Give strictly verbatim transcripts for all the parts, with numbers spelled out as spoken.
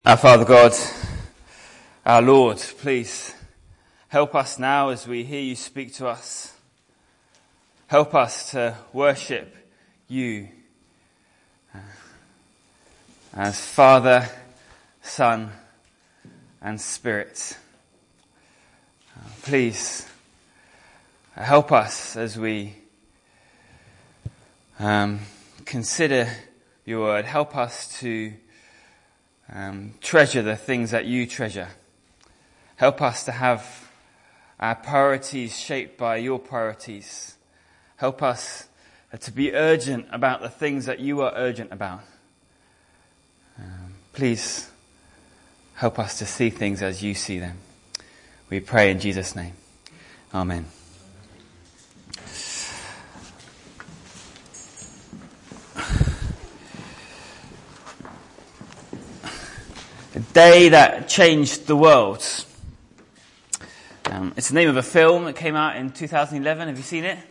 Our Father God, our Lord, please help us now as we hear you speak to us. Help us to worship you as Father, Son, and Spirit. Please help us as we um, consider your word. Help us to Um, treasure the things that you treasure. Help us to have our priorities shaped by your priorities. Help us to be urgent about the things that you are urgent about. Um, please help us to see things as you see them. We pray in Jesus' name. Amen. Day that changed the world. Um, it's the name of a film that came out in two thousand eleven. Have you seen it?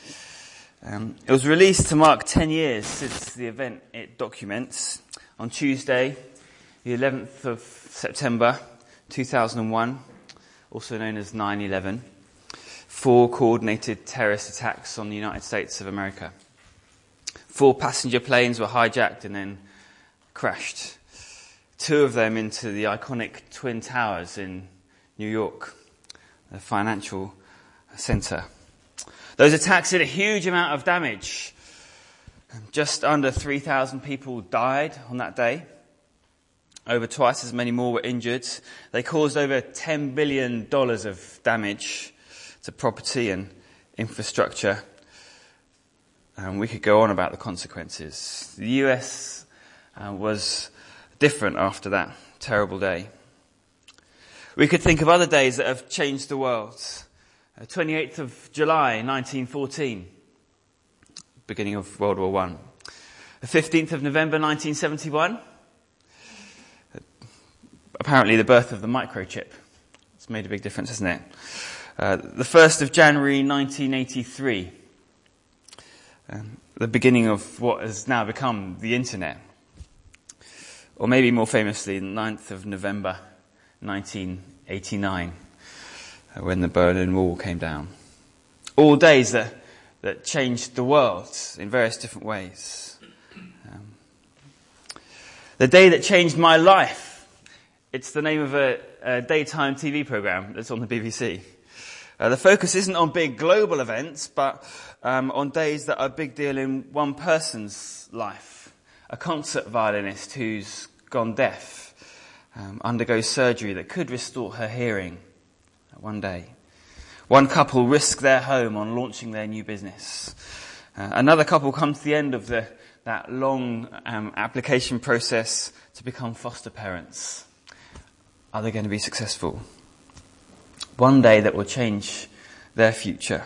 Um, it was released to mark ten years since the event it documents. On Tuesday, the eleventh of September two thousand one, also known as nine eleven, four coordinated terrorist attacks on the United States of America. Four passenger planes were hijacked and then crashed. Two of them into the iconic Twin Towers in New York, the financial center. Those attacks did a huge amount of damage. Just under three thousand people died on that day. Over twice as many more were injured. They caused over ten billion dollars of damage to property and infrastructure. And we could go on about the consequences. The U S uh, was different after that terrible day. We could think of other days that have changed the world. Uh, twenty-eighth of July, nineteen fourteen, beginning of World War One. The fifteenth of November, nineteen seventy-one, uh, apparently the birth of the microchip. It's made a big difference, hasn't it? Uh, the first of January, nineteen eighty-three, um, the beginning of what has now become the internet. Or maybe more famously, the ninth of November, nineteen eighty-nine, when the Berlin Wall came down. All days that, that changed the world in various different ways. Um, the day that changed my life, it's the name of a, a daytime T V program that's on the B B C. Uh, the focus isn't on big global events, but um, on days that are a big deal in one person's life. A concert violinist who's gone deaf um, undergoes surgery that could restore her hearing one day. One couple risk their home on launching their new business. Uh, another couple come to the end of the, that long um, application process to become foster parents. Are they going to be successful? One day that will change their future.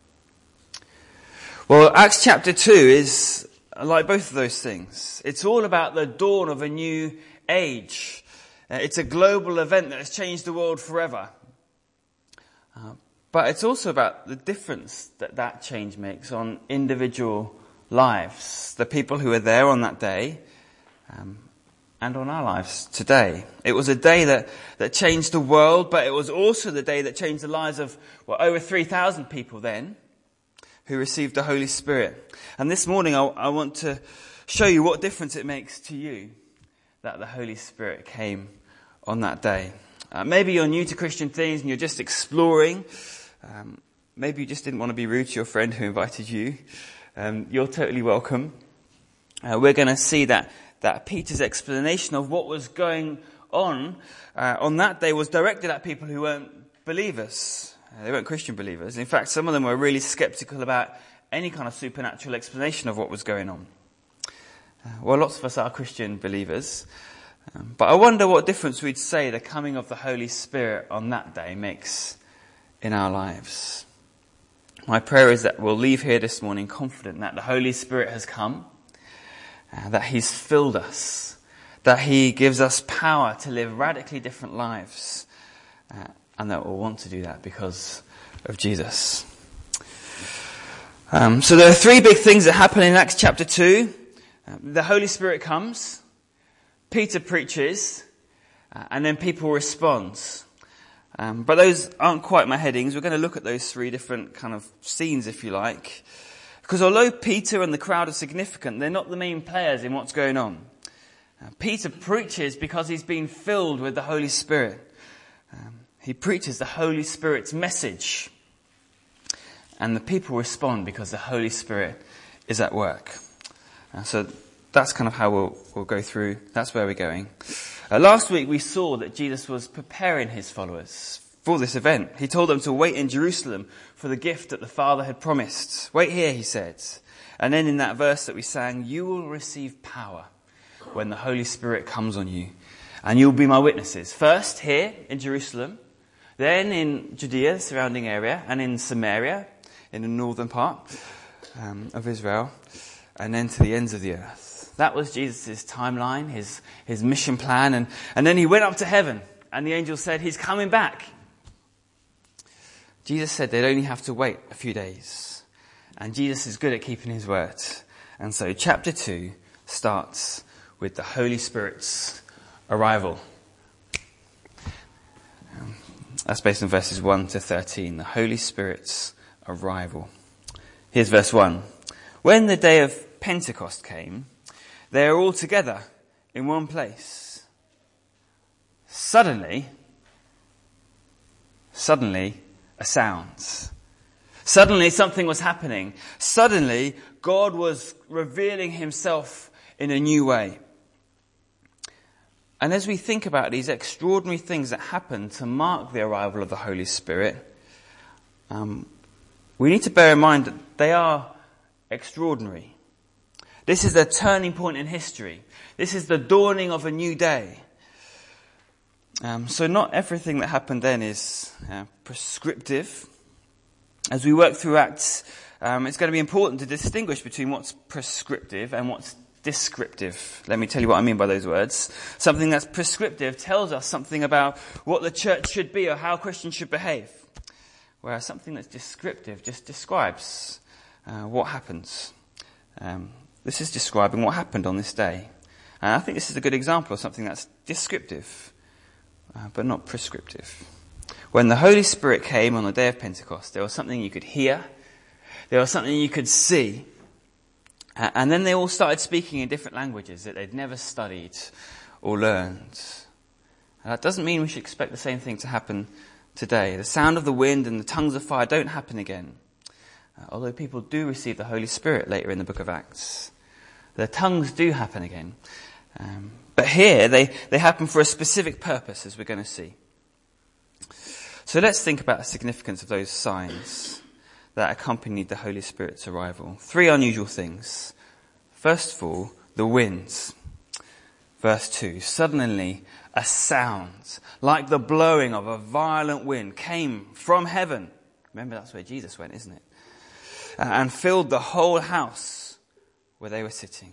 Well, Acts chapter two is like both of those things. It's all about the dawn of a new age. Uh, it's a global event that has changed the world forever. Uh, but it's also about the difference that that change makes on individual lives. The people who were there on that day, um, and on our lives today. It was a day that, that changed the world, but it was also the day that changed the lives of, well, over three thousand people then, who received the Holy Spirit. And this morning I, I want to show you what difference it makes to you that the Holy Spirit came on that day. Uh, maybe you're new to Christian things and you're just exploring. Um, maybe you just didn't want to be rude to your friend who invited you. Um, you're totally welcome. Uh, we're going to see that, that Peter's explanation of what was going on uh, on that day was directed at people who weren't believers. They weren't Christian believers. In fact, some of them were really skeptical about any kind of supernatural explanation of what was going on. Uh, well, lots of us are Christian believers. Um, but I wonder what difference we'd say the coming of the Holy Spirit on that day makes in our lives. My prayer is that we'll leave here this morning confident that the Holy Spirit has come, uh, that He's filled us, that He gives us power to live radically different lives, uh, and that we'll want to do that because of Jesus. Um, so there are three big things that happen in Acts chapter two. Um, the Holy Spirit comes, Peter preaches, Uh, and then people respond. Um, but those aren't quite my headings. We're going to look at those three different kind of scenes, if you like. Because although Peter and the crowd are significant, they're not the main players in what's going on. Uh, Peter preaches because he's been filled with the Holy Spirit. Um, he preaches the Holy Spirit's message. And the people respond because the Holy Spirit is at work. Uh, so that's kind of how we'll, we'll go through. That's where we're going. Uh, last week we saw that Jesus was preparing his followers for this event. He told them to wait in Jerusalem for the gift that the Father had promised. Wait here, he said. And then in that verse that we sang, you will receive power when the Holy Spirit comes on you. And you'll be my witnesses. First here in Jerusalem, then in Judea, the surrounding area, and in Samaria, in the northern part um, of Israel, and then to the ends of the earth. That was Jesus' timeline, his, his mission plan. And, and then he went up to heaven, and the angel said, he's coming back. Jesus said they'd only have to wait a few days. And Jesus is good at keeping his word. And so chapter two starts with the Holy Spirit's arrival. Um, that's based on verses one to thirteen. The Holy Spirit's arrival. Here's verse one. When the day of Pentecost came, they were all together in one place. Suddenly, suddenly, a sound. Suddenly something was happening. Suddenly, God was revealing himself in a new way. And as we think about these extraordinary things that happen to mark the arrival of the Holy Spirit, um, we need to bear in mind that they are extraordinary. This is a turning point in history. This is the dawning of a new day. Um, so not everything that happened then is uh, prescriptive. As we work through Acts, um, it's going to be important to distinguish between what's prescriptive and what's descriptive. Let me tell you what I mean by those words. Something that's prescriptive tells us something about what the church should be or how Christians should behave. Whereas something that's descriptive just describes uh, what happens. Um, this is describing what happened on this day. And I think this is a good example of something that's descriptive, uh, but not prescriptive. When the Holy Spirit came on the day of Pentecost, there was something you could hear, there was something you could see, uh, and then they all started speaking in different languages that they'd never studied or learned. And that doesn't mean we should expect the same thing to happen today. The sound of the wind and the tongues of fire don't happen again. Uh, although people do receive the Holy Spirit later in the book of Acts. The tongues do happen again. Um, but here, they, they happen for a specific purpose, as we're going to see. So let's think about the significance of those signs that accompanied the Holy Spirit's arrival. Three unusual things. First of all, the winds. Verse two, suddenly a sound like the blowing of a violent wind came from heaven. Remember, that's where Jesus went, isn't it? And filled the whole house where they were sitting.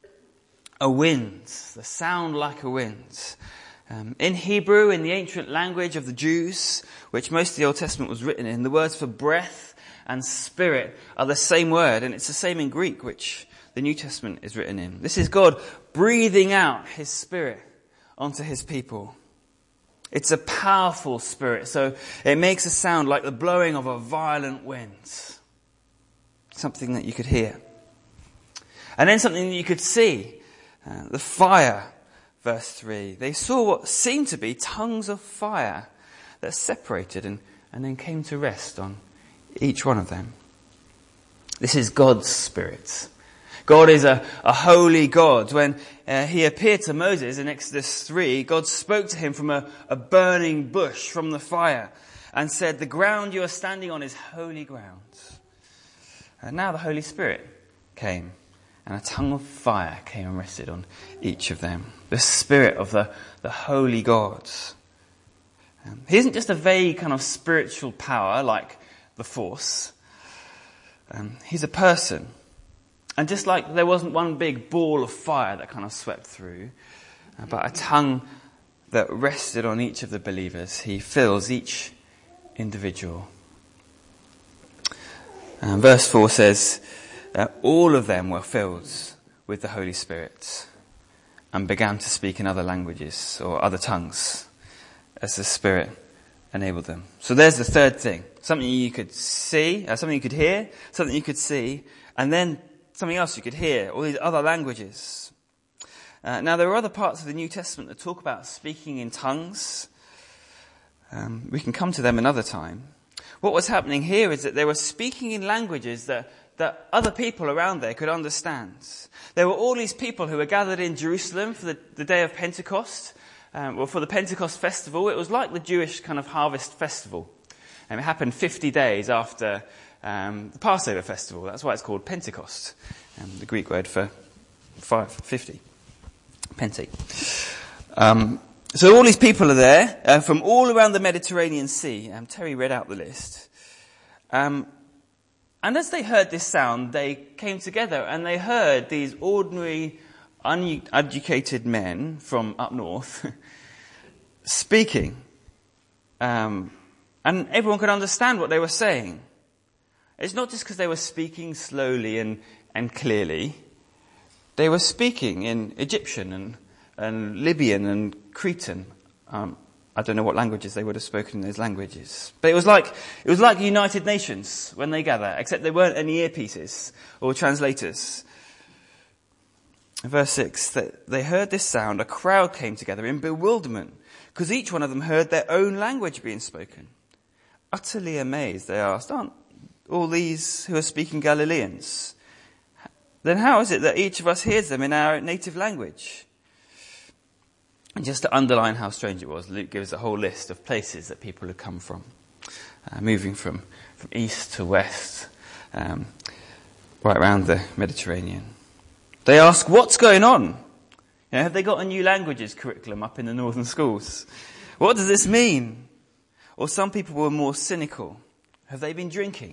A wind, the sound like a wind. Um, in Hebrew, in the ancient language of the Jews, which most of the Old Testament was written in, the words for breath and spirit are the same word, and it's the same in Greek, which the New Testament is written in. This is God breathing out his spirit onto his people. It's a powerful spirit, so it makes a sound like the blowing of a violent wind. Something that you could hear. And then something that you could see. Uh, the fire, verse three. They saw what seemed to be tongues of fire that separated and, and then came to rest on each one of them. This is God's Spirit. God is a, a holy God. When uh, he appeared to Moses in Exodus three, God spoke to him from a, a burning bush from the fire and said, the ground you are standing on is holy ground. And now the Holy Spirit came, and a tongue of fire came and rested on each of them. The Spirit of the, the Holy God. Um, he isn't just a vague kind of spiritual power like the Force. Um, he's a person. And just like there wasn't one big ball of fire that kind of swept through, uh, but a tongue that rested on each of the believers, he fills each individual. Um, verse four says, uh, all of them were filled with the Holy Spirit and began to speak in other languages or other tongues as the Spirit enabled them. So there's the third thing. Something you could see, uh, something you could hear, something you could see, and then something else you could hear, all these other languages. Uh, now there are other parts of the New Testament that talk about speaking in tongues. Um, we can come to them another time. What was happening here is that they were speaking in languages that, that other people around there could understand. There were all these people who were gathered in Jerusalem for the, the day of Pentecost, um, or for the Pentecost festival. It was like the Jewish kind of harvest festival. And it happened fifty days after um, the Passover festival. That's why it's called Pentecost, um, the Greek word for five, fifty. Pente. Um, so all these people are there uh, from all around the Mediterranean Sea. Um, Terry read out the list. Um, and as they heard this sound, they came together and they heard these ordinary, uneducated men from up north speaking. Um, and everyone could understand what they were saying. It's not just because they were speaking slowly and, and clearly. They were speaking in Egyptian and, and Libyan and Cretan. Um, I don't know what languages they would have spoken in those languages. But it was like, it was like United Nations when they gather, except there weren't any earpieces or translators. Verse six, that they heard this sound, a crowd came together in bewilderment, because each one of them heard their own language being spoken. Utterly amazed, they asked, aren't all these who are speaking Galileans? Then how is it that each of us hears them in our native language? And just to underline how strange it was, Luke gives a whole list of places that people had come from, uh, moving from, from east to west, um, right around the Mediterranean. They ask, what's going on? You know, have they got a new languages curriculum up in the northern schools? What does this mean? Or some people were more cynical. Have they been drinking?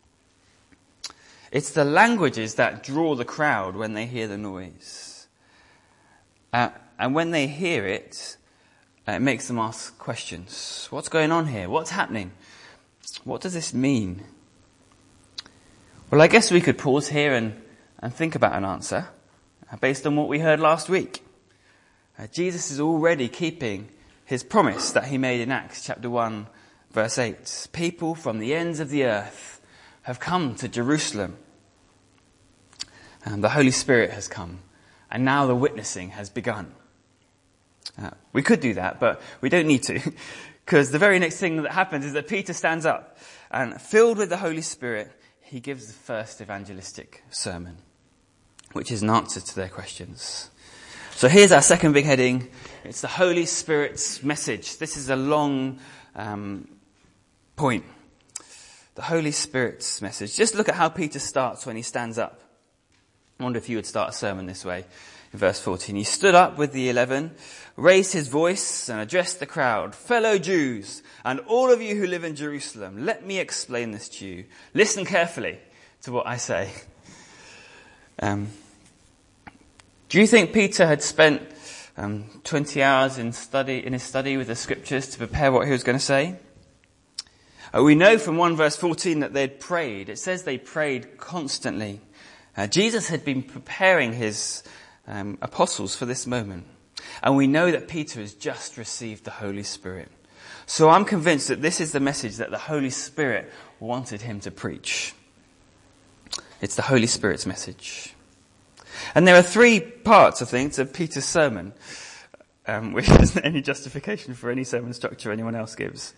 It's the languages that draw the crowd when they hear the noise. Uh, and when they hear it, uh, it makes them ask questions. What's going on here? What's happening? What does this mean? Well, I guess we could pause here and, and think about an answer uh, based on what we heard last week. Uh, Jesus is already keeping his promise that he made in Acts chapter one, verse eight. People from the ends of the earth have come to Jerusalem. And the Holy Spirit has come. And now the witnessing has begun. Uh, we could do that, but we don't need to. Because the very next thing that happens is that Peter stands up. And filled with the Holy Spirit, he gives the first evangelistic sermon, which is an answer to their questions. So here's our second big heading. It's the Holy Spirit's message. This is a long um, point. The Holy Spirit's message. Just look at how Peter starts when he stands up. I wonder if you would start a sermon this way. In verse fourteen, he stood up with the eleven, raised his voice and addressed the crowd. Fellow Jews, and all of you who live in Jerusalem, let me explain this to you. Listen carefully to what I say. Um, do you think Peter had spent um, twenty hours in study in his study with the scriptures to prepare what he was going to say? Uh, we know from one verse fourteen that they'd prayed. It says they prayed constantly. Uh, Jesus had been preparing his um, apostles for this moment. And we know that Peter has just received the Holy Spirit. So I'm convinced that this is the message that the Holy Spirit wanted him to preach. It's the Holy Spirit's message. And there are three parts, I think, to Peter's sermon, um, which isn't any justification for any sermon structure anyone else gives.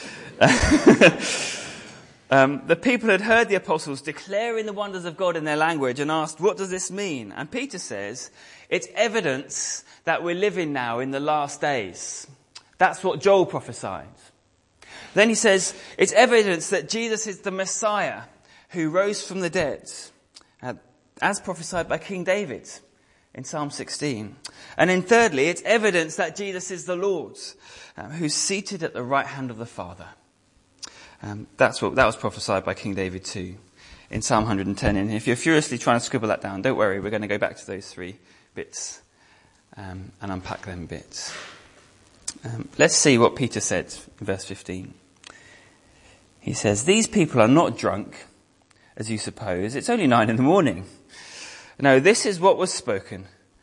Um, the people had heard the apostles declaring the wonders of God in their language and asked, what does this mean? And Peter says, it's evidence that we're living now in the last days. That's what Joel prophesied. Then he says, it's evidence that Jesus is the Messiah who rose from the dead, uh, as prophesied by King David in Psalm sixteen. And then thirdly, it's evidence that Jesus is the Lord, um, who's seated at the right hand of the Father. Um, that's what that was prophesied by King David too, in Psalm one hundred ten. And if you're furiously trying to scribble that down, don't worry, we're going to go back to those three bits um, and unpack them bits. Um, let's see what Peter said in verse fifteen. He says, "These people are not drunk, as you suppose. It's only nine in the morning. No, this is what was spoken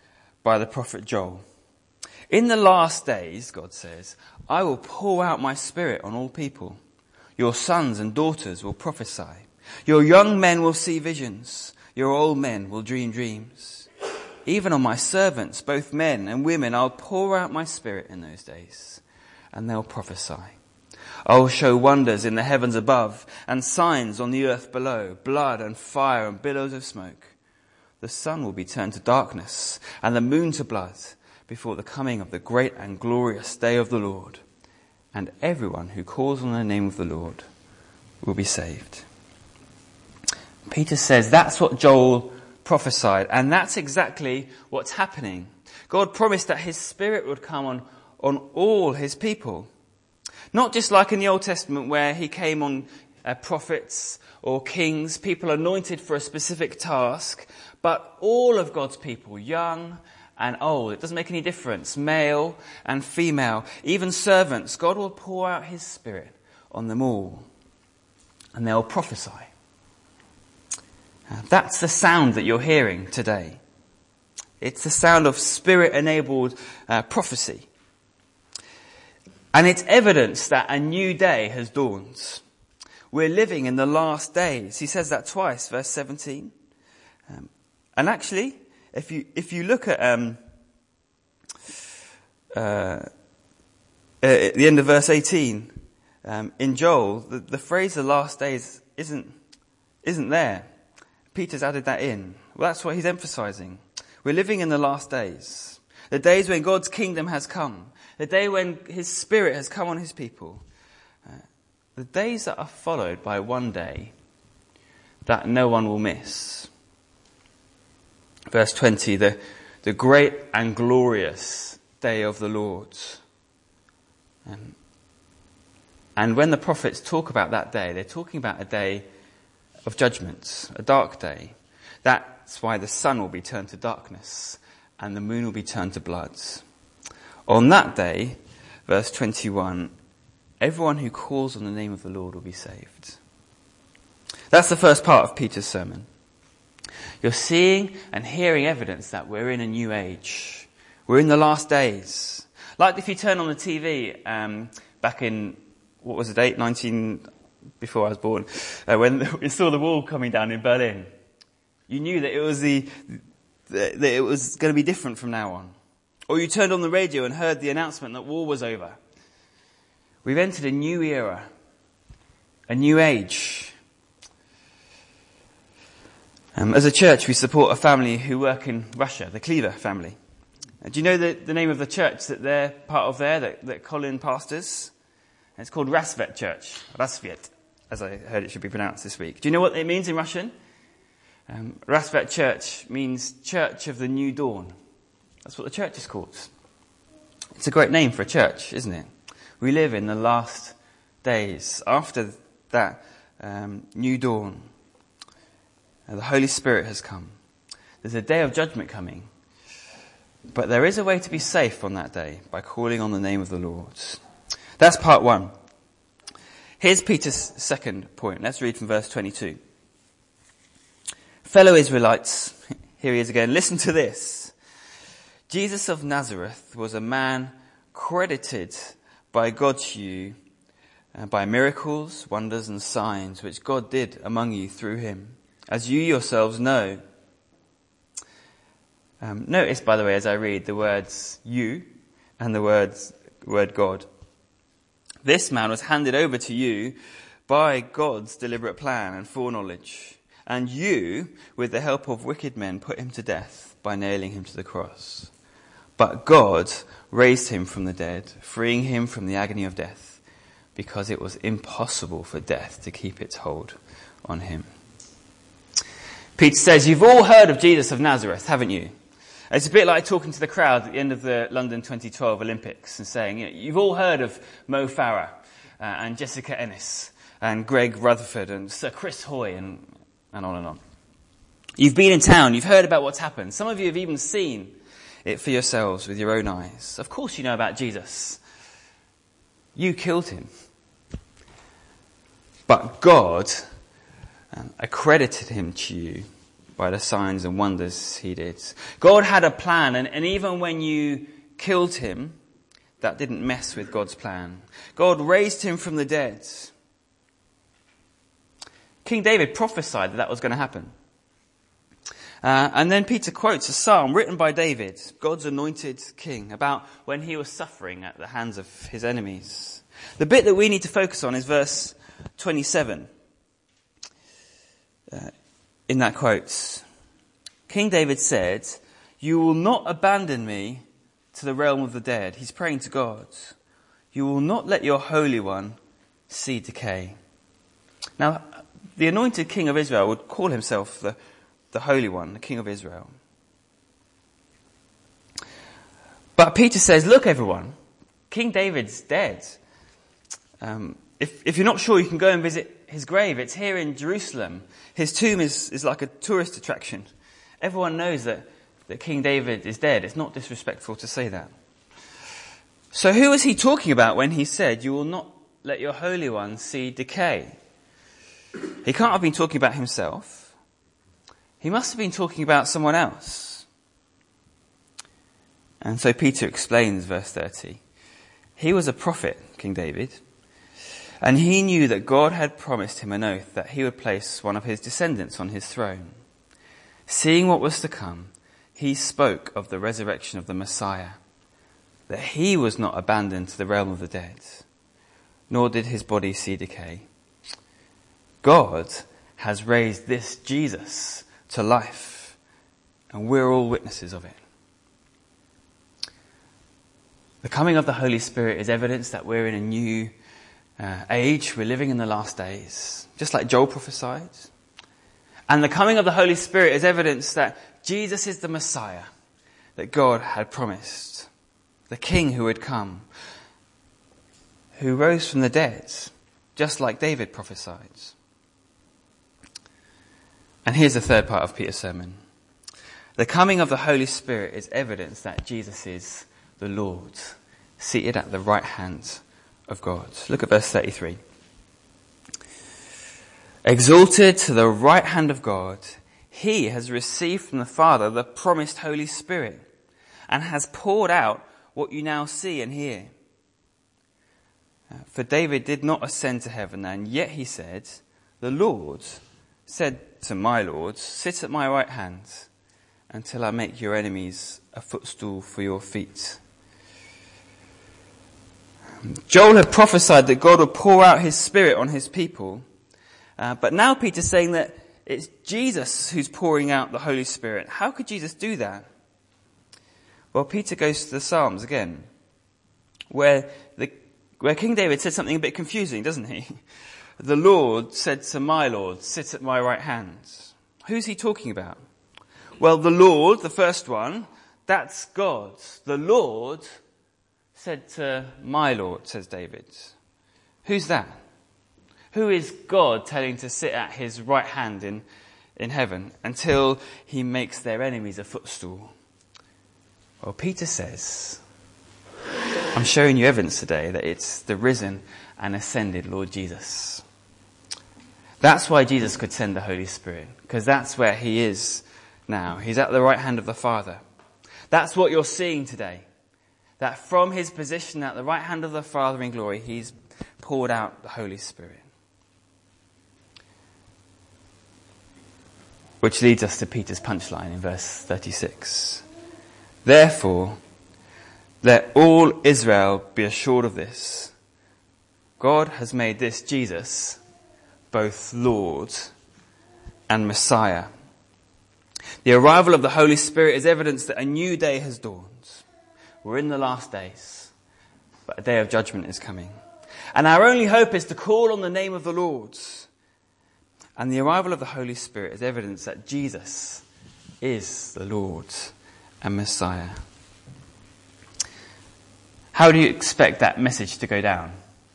by the prophet Joel. In the last days, God says, I will pour out my spirit on all people. Your sons and daughters will prophesy. Your young men will see visions. Your old men will dream dreams. Even on my servants, both men and women, I'll pour out my spirit in those days, and they'll prophesy. I will show wonders in the heavens above and signs on the earth below, blood and fire and billows of smoke. The sun will be turned to darkness and the moon to blood before the coming of the great and glorious day of the Lord. And everyone who calls on the name of the Lord will be saved. Peter says that's what Joel prophesied, and that's exactly what's happening. God promised that his spirit would come on, on all his people. Not just like in the Old Testament where he came on uh, prophets or kings, people anointed for a specific task, but all of God's people, young and old. It doesn't make any difference, male and female, even servants. God will pour out his spirit on them all, and they'll prophesy. Uh, that's the sound that you're hearing today. It's the sound of spirit-enabled uh, prophecy. And it's evidence that a new day has dawned. We're living in the last days. He says that twice, verse seventeen. Um, and actually, if you if you look at um, uh, at the end of verse eighteen, um, in Joel, the, the phrase "the last days" isn't isn't there. Peter's added that in. Well, that's what he's emphasizing. We're living in the last days. The days when God's kingdom has come. The day when his spirit has come on his people. Uh, the days that are followed by one day that no one will miss. Verse twenty, the, the great and glorious day of the Lord. Um, and when the prophets talk about that day, they're talking about a day of judgment, a dark day. That's why the sun will be turned to darkness and the moon will be turned to blood. On that day, verse twenty-one, everyone who calls on the name of the Lord will be saved. That's the first part of Peter's sermon. You're seeing and hearing evidence that we're in a new age. We're in the last days. Like if you turn on the T V um, back in, what was the date, nineteen before I was born, uh, when we saw the wall coming down in Berlin. You knew that it was the that it was going to be different from now on. Or you turned on the radio and heard the announcement that war was over. We've entered a new era, a new age. Um, as a church, we support a family who work in Russia, the Cleaver family. Uh, do you know the, the name of the church that they're part of there, that, that Colin pastors? It's called Rasvet Church, Rasvet, as I heard it should be pronounced this week. Do you know what it means in Russian? Um, Rasvet Church means Church of the New Dawn. That's what the church is called. It's a great name for a church, isn't it? We live in the last days. After that um, new dawn, uh, the Holy Spirit has come. There's a day of judgment coming. But there is a way to be safe on that day by calling on the name of the Lord. That's part one. Here's Peter's second point. Let's read from verse twenty-two. Fellow Israelites, here he is again, listen to this. Jesus of Nazareth was a man credited by God to you uh, by miracles, wonders and signs which God did among you through him, as you yourselves know. Um, notice, by the way, as I read the words you and the words word God. This man was handed over to you by God's deliberate plan and foreknowledge. And you, with the help of wicked men, put him to death by nailing him to the cross. But God raised him from the dead, freeing him from the agony of death, because it was impossible for death to keep its hold on him. Peter says, you've all heard of Jesus of Nazareth, haven't you? It's a bit like talking to the crowd at the end of the London twenty twelve Olympics and saying, you know, you've all heard of Mo Farah uh, and Jessica Ennis and Greg Rutherford and Sir Chris Hoy and, and on and on. You've been in town, you've heard about what's happened. Some of you have even seen it for yourselves with your own eyes. Of course you know about Jesus. You killed him. But God um, accredited him to you by the signs and wonders he did. God had a plan, and, and even when you killed him, that didn't mess with God's plan. God raised him from the dead. King David prophesied that that was going to happen. Uh, and then Peter quotes a psalm written by David, God's anointed king, about when he was suffering at the hands of his enemies. The bit that we need to focus on is verse twenty-seven. Uh, in that quote, King David said, "You will not abandon me to the realm of the dead." He's praying to God. "You will not let your Holy One see decay." Now, the anointed king of Israel would call himself the, the Holy One, the King of Israel. But Peter says, look everyone, King David's dead. Um, if, if you're not sure, you can go and visit his grave. It's here in Jerusalem. His tomb is, is like a tourist attraction. Everyone knows that, that King David is dead. It's not disrespectful to say that. So who was he talking about when he said, "You will not let your Holy One see decay"? He can't have been talking about himself. He must have been talking about someone else. And so Peter explains verse thirty. He was a prophet, King David, and he knew that God had promised him an oath that he would place one of his descendants on his throne. Seeing what was to come, he spoke of the resurrection of the Messiah, that he was not abandoned to the realm of the dead, nor did his body see decay. God has raised this Jesus to life, and we're all witnesses of it. The coming of the Holy Spirit is evidence that we're in a new uh, age. We're living in the last days, just like Joel prophesied. And the coming of the Holy Spirit is evidence that Jesus is the Messiah that God had promised, the King who would come, who rose from the dead, just like David prophesied. And here's the third part of Peter's sermon. The coming of the Holy Spirit is evidence that Jesus is the Lord, seated at the right hand of God. Look at verse thirty-three. Exalted to the right hand of God, he has received from the Father the promised Holy Spirit, and has poured out what you now see and hear. For David did not ascend to heaven, and yet he said, "The Lord said to my Lord, sit at my right hand until I make your enemies a footstool for your feet." Joel had prophesied that God would pour out his Spirit on his people, uh, but now Peter's saying that it's Jesus who's pouring out the Holy Spirit. How could Jesus do that? Well, Peter goes to the Psalms again, where the where King David said something a bit confusing, doesn't he? The Lord said to my Lord, sit at my right hand. Who's he talking about? Well, the Lord, the first one, that's God. The Lord said to my Lord, says David. Who's that? Who is God telling to sit at his right hand in, in heaven until he makes their enemies a footstool? Well, Peter says, I'm showing you evidence today that it's the risen and ascended Lord Jesus. That's why Jesus could send the Holy Spirit, because that's where he is now. He's at the right hand of the Father. That's what you're seeing today. That from his position at the right hand of the Father in glory, he's poured out the Holy Spirit. Which leads us to Peter's punchline in verse thirty-six. Therefore, let all Israel be assured of this. God has made this Jesus both Lord and Messiah. The arrival of the Holy Spirit is evidence that a new day has dawned. We're in the last days, but a day of judgment is coming. And our only hope is to call on the name of the Lord. And the arrival of the Holy Spirit is evidence that Jesus is the Lord and Messiah. How do you expect that message to go down?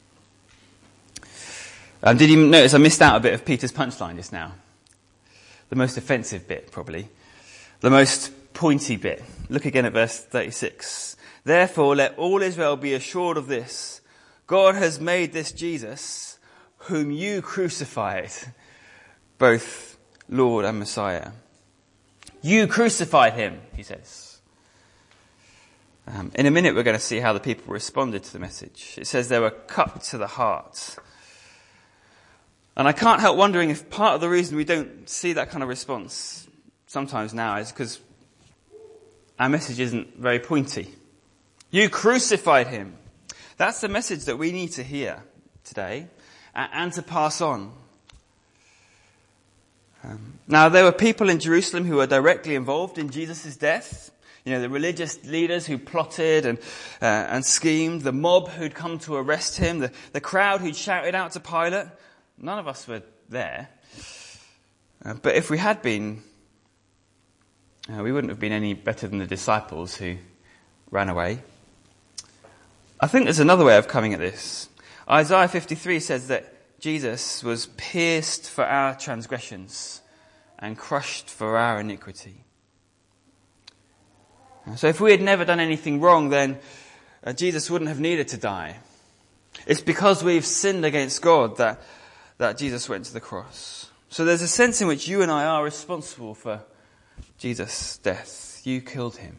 Um, did you notice I missed out a bit of Peter's punchline just now? The most offensive bit, probably. The most pointy bit. Look again at verse thirty-six. Therefore, let all Israel be assured of this. God has made this Jesus, whom you crucified, both Lord and Messiah. You crucified him, he says. Um, in a minute we're going to see how the people responded to the message. It says they were cut to the heart. And I can't help wondering if part of the reason we don't see that kind of response sometimes now is because our message isn't very pointy. You crucified him. That's the message that we need to hear today and to pass on. Um, now, there were people in Jerusalem who were directly involved in Jesus' death. You know, the religious leaders who plotted and uh, and schemed, the mob who'd come to arrest him, the, the crowd who'd shouted out to Pilate. None of us were there. Uh, but if we had been, uh, we wouldn't have been any better than the disciples who ran away. I think there's another way of coming at this. Isaiah fifty-three says that Jesus was pierced for our transgressions and crushed for our iniquity. So if we had never done anything wrong, then uh, Jesus wouldn't have needed to die. It's because we've sinned against God that, that Jesus went to the cross. So there's a sense in which you and I are responsible for Jesus' death. You killed him.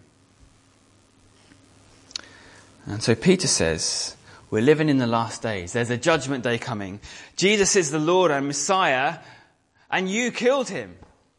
And so Peter says, we're living in the last days. There's a judgment day coming. Jesus is the Lord and Messiah, and you killed him.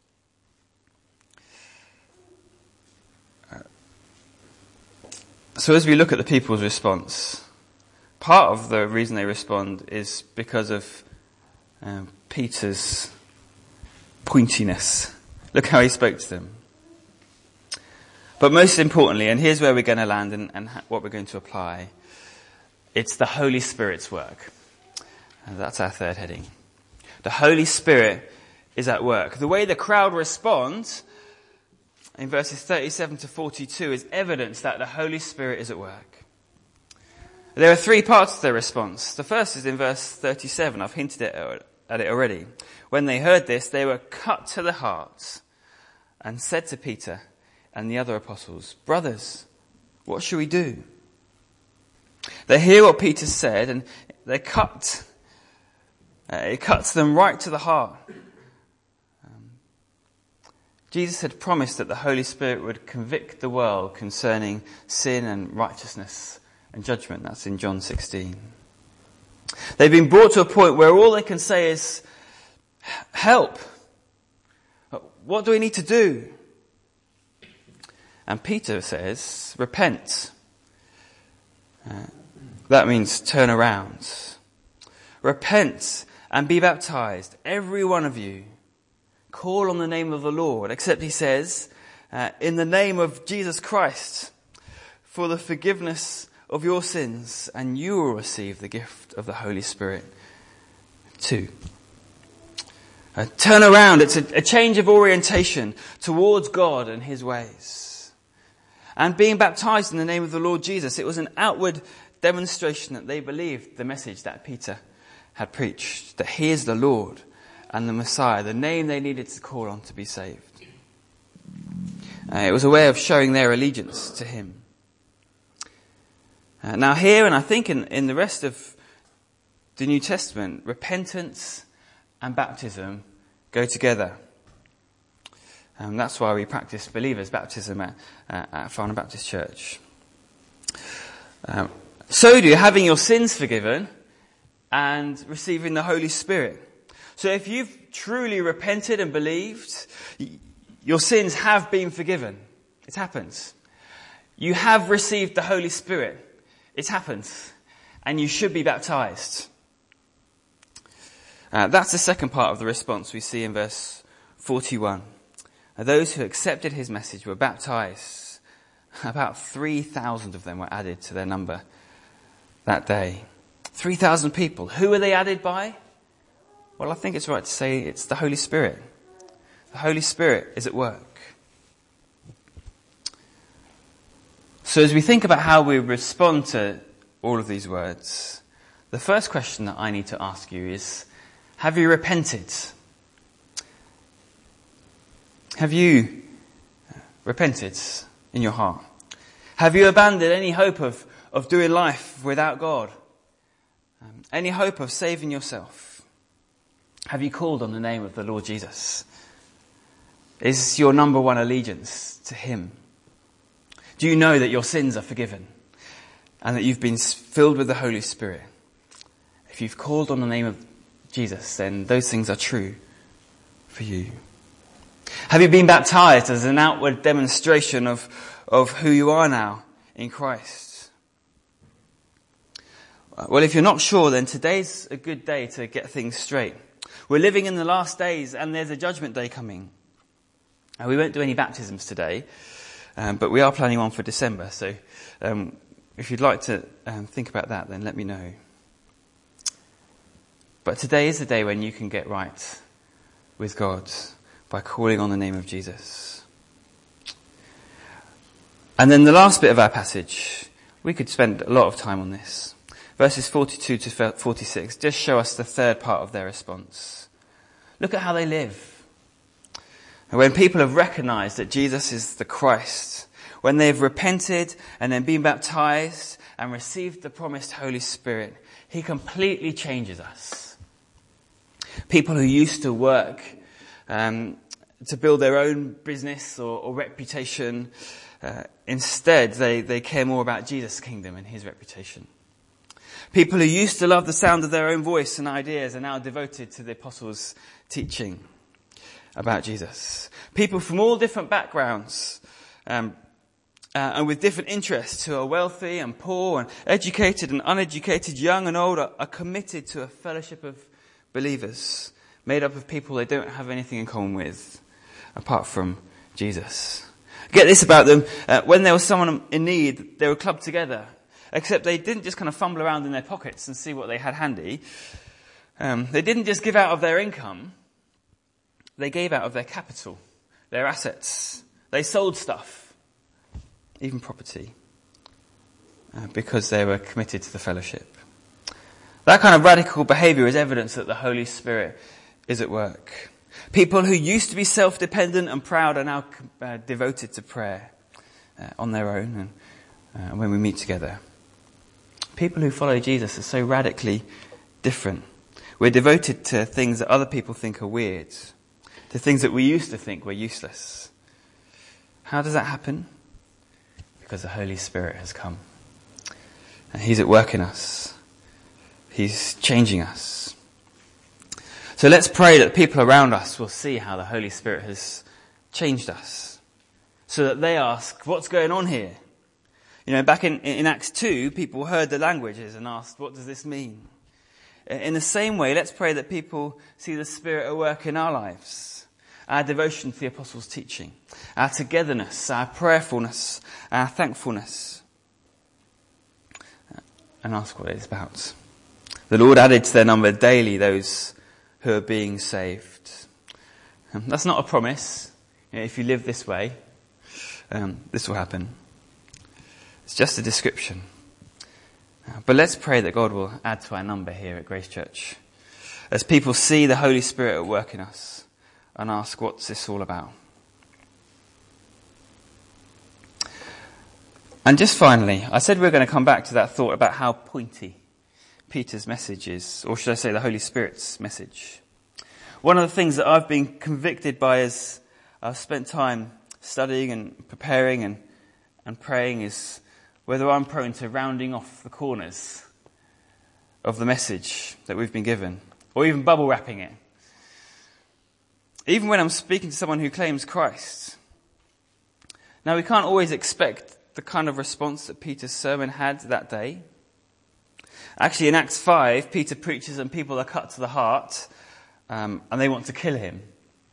So as we look at the people's response, part of the reason they respond is because of um, Peter's pointiness. Look how he spoke to them. But most importantly, and here's where we're going to land and, and what we're going to apply, it's the Holy Spirit's work. And that's our third heading. The Holy Spirit is at work. The way the crowd responds in verses thirty-seven to forty-two is evidence that the Holy Spirit is at work. There are three parts to their response. The first is in verse thirty-seven. I've hinted at it already. When they heard this, they were cut to the heart and said to Peter and the other apostles, "Brothers, what shall we do?" They hear what Peter said and they cut. Uh, it cuts them right to the heart. Um, Jesus had promised that the Holy Spirit would convict the world concerning sin and righteousness and judgment. That's in John sixteen. They've been brought to a point where all they can say is, "Help! What do we need to do?" And Peter says, "Repent." Uh, that means turn around. Repent and be baptized, every one of you. Call on the name of the Lord, except he says, uh, in the name of Jesus Christ, for the forgiveness of your sins, and you will receive the gift of the Holy Spirit too. Uh, turn around. It's a, a change of orientation towards God and his ways. And being baptized in the name of the Lord Jesus, it was an outward demonstration that they believed the message that Peter had preached, that he is the Lord and the Messiah, the name they needed to call on to be saved. Uh, it was a way of showing their allegiance to him. Uh, now here, and I think in, in the rest of the New Testament, repentance and baptism go together. And that's why we practice believers' baptism at, uh, at Farnham Baptist Church. Um, so do having your sins forgiven and receiving the Holy Spirit. So if you've truly repented and believed, your sins have been forgiven. It happens. You have received the Holy Spirit. It happens. And you should be baptized. Uh, that's the second part of the response we see in verse forty-one. Those who accepted his message were baptized. About three thousand of them were added to their number that day. three thousand people. Who were they added by? Well, I think it's right to say it's the Holy Spirit. The Holy Spirit is at work. So as we think about how we respond to all of these words, the first question that I need to ask you is, have you repented? Have you repented in your heart? Have you abandoned any hope of, of doing life without God? Um, any hope of saving yourself? Have you called on the name of the Lord Jesus? Is your number one allegiance to him? Do you know that your sins are forgiven and that you've been filled with the Holy Spirit? If you've called on the name of Jesus, then those things are true for you. Have you been baptized as an outward demonstration of, of who you are now in Christ? Well, if you're not sure, then today's a good day to get things straight. We're living in the last days and there's a judgment day coming. And we won't do any baptisms today, um, but we are planning one for December. So um, if you'd like to um, think about that, then let me know. But today is the day when you can get right with God by calling on the name of Jesus. And then the last bit of our passage, we could spend a lot of time on this. Verses forty-two to forty-six just show us the third part of their response. Look at how they live. And when people have recognized that Jesus is the Christ, when they've repented and then been baptized and received the promised Holy Spirit, he completely changes us. People who used to work um, to build their own business or, or reputation, uh, instead they, they care more about Jesus' kingdom and his reputation. People who used to love the sound of their own voice and ideas are now devoted to the apostles' teaching about Jesus. People from all different backgrounds um, uh, and with different interests, who are wealthy and poor and educated and uneducated, young and old, are, are committed to a fellowship of believers made up of people they don't have anything in common with apart from Jesus. Get this about them, uh, when there was someone in need, they were clubbed together. Except they didn't just kind of fumble around in their pockets and see what they had handy. Um, they didn't just give out of their income. They gave out of their capital, their assets. They sold stuff, even property, uh, because they were committed to the fellowship. That kind of radical behaviour is evidence that the Holy Spirit is at work. People who used to be self-dependent and proud are now uh, devoted to prayer uh, on their own and uh, when we meet together. People who follow Jesus are so radically different. We're devoted to things that other people think are weird, to things that we used to think were useless. How does that happen? Because the Holy Spirit has come. And he's at work in us. He's changing us. So let's pray that people around us will see how the Holy Spirit has changed us, so that they ask, what's going on here? You know, back in, in Acts two, people heard the languages and asked, what does this mean? In the same way, let's pray that people see the Spirit at work in our lives, our devotion to the Apostles' teaching, our togetherness, our prayerfulness, our thankfulness, and ask what it's about. The Lord added to their number daily those who are being saved. Um, that's not a promise. You know, if you live this way, um, this will happen. It's just a description. Uh, but let's pray that God will add to our number here at Grace Church, as people see the Holy Spirit at work in us and ask, what's this all about? And just finally, I said we we're going to come back to that thought about how pointy Peter's message is, or should I say the Holy Spirit's message. One of the things that I've been convicted by as I've spent time studying and preparing and, and praying is whether I'm prone to rounding off the corners of the message that we've been given, or even bubble wrapping it. Even when I'm speaking to someone who claims Christ. Now, we can't always expect the kind of response that Peter's sermon had that day. Actually, in Acts five, Peter preaches and people are cut to the heart, um, and they want to kill him.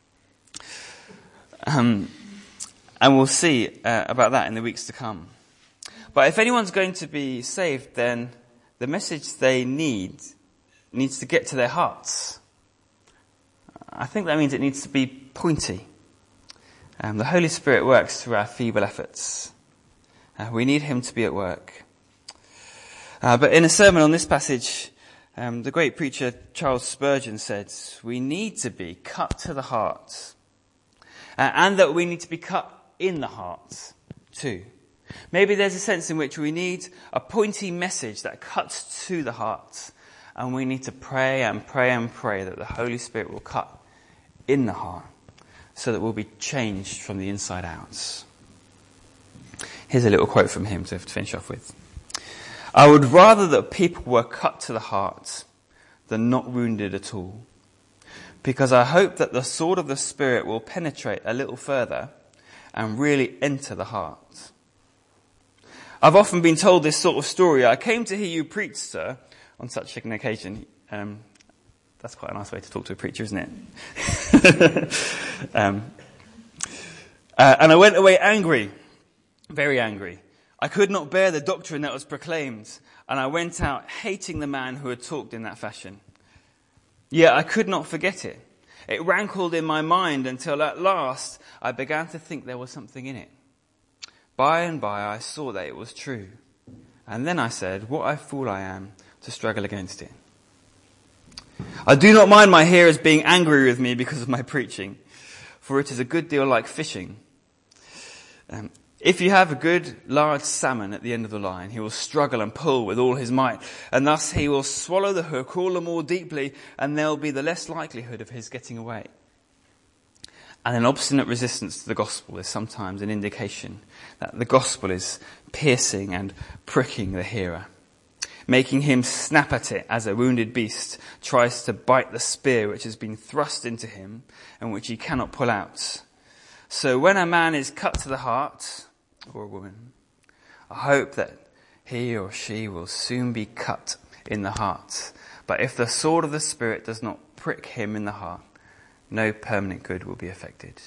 Um, and we'll see uh, about that in the weeks to come. But if anyone's going to be saved, then the message they need needs to get to their hearts. I think that means it needs to be pointy. Um, the Holy Spirit works through our feeble efforts. Uh, we need him to be at work. Uh, but in a sermon on this passage, um, the great preacher Charles Spurgeon said, we need to be cut to the heart. Uh, and that we need to be cut in the heart too. Maybe there's a sense in which we need a pointy message that cuts to the heart. And we need to pray and pray and pray that the Holy Spirit will cut in the heart, so that we'll be changed from the inside out. Here's a little quote from him to finish off with. I would rather that people were cut to the heart than not wounded at all, because I hope that the sword of the Spirit will penetrate a little further and really enter the heart. I've often been told this sort of story. I came to hear you preach, sir, on such an occasion. Um, that's quite a nice way to talk to a preacher, isn't it? um, uh, and I went away angry, very angry. I could not bear the doctrine that was proclaimed, and I went out hating the man who had talked in that fashion. Yet I could not forget it. It rankled in my mind until at last I began to think there was something in it. By and by I saw that it was true. And then I said, what a fool I am to struggle against it. I do not mind my hearers being angry with me because of my preaching, for it is a good deal like fishing. Um, If you have a good large salmon at the end of the line, he will struggle and pull with all his might, and thus he will swallow the hook all the more deeply, and there will be the less likelihood of his getting away. And an obstinate resistance to the gospel is sometimes an indication that the gospel is piercing and pricking the hearer, making him snap at it as a wounded beast tries to bite the spear which has been thrust into him and which he cannot pull out. So when a man is cut to the heart, or a woman, I hope that he or she will soon be cut in the heart. But if the sword of the Spirit does not prick him in the heart, no permanent good will be affected.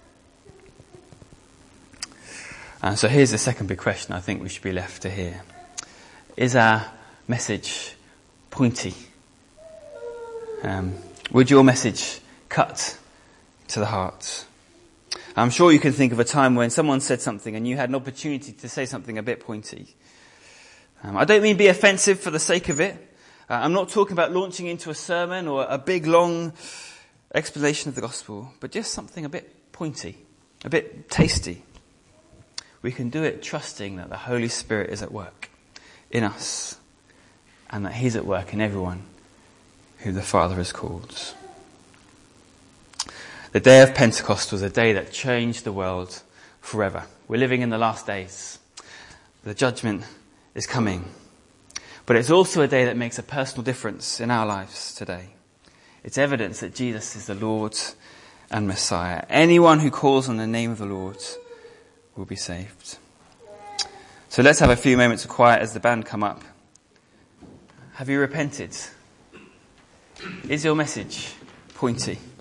And so here's the second big question I think we should be left to hear. Is our message pointy? Um, would your message cut to the heart? I'm sure you can think of a time when someone said something and you had an opportunity to say something a bit pointy. Um, I don't mean be offensive for the sake of it. Uh, I'm not talking about launching into a sermon or a big long explanation of the gospel, but just something a bit pointy, a bit tasty. We can do it trusting that the Holy Spirit is at work in us and that he's at work in everyone who the Father has called. The day of Pentecost was a day that changed the world forever. We're living in the last days. The judgment is coming. But it's also a day that makes a personal difference in our lives today. It's evidence that Jesus is the Lord and Messiah. Anyone who calls on the name of the Lord will be saved. So let's have a few moments of quiet as the band come up. Have you repented? Is your message pointy?